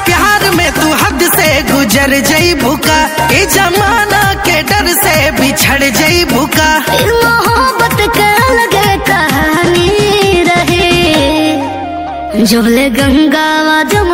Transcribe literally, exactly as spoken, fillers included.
प्यार में तू हद से गुजर जई भूका, ए जमाना के डर से बिछड़ जई भूका। मोहब्बत के अलग कहानी रहे, जब ले गंगा व जमुना